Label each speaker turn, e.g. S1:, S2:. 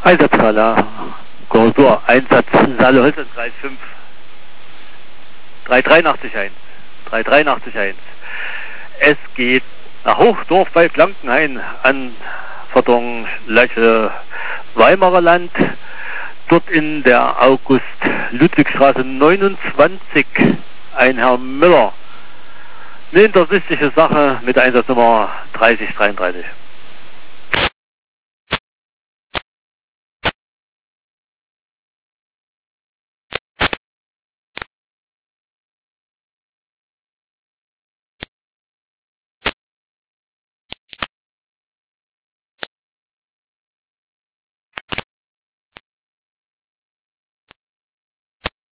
S1: Einsatzhalle, Korrektur, Einsatz Saale Holz 35. 383-1. 383-1. Es geht nach Hochdorf bei Blankenhain, Anforderung Leiche Weimarer Land, dort in der August-Ludwig-Straße 29, ein Herr Müller. Eine intersichtliche Sache mit der Einsatznummer 3033.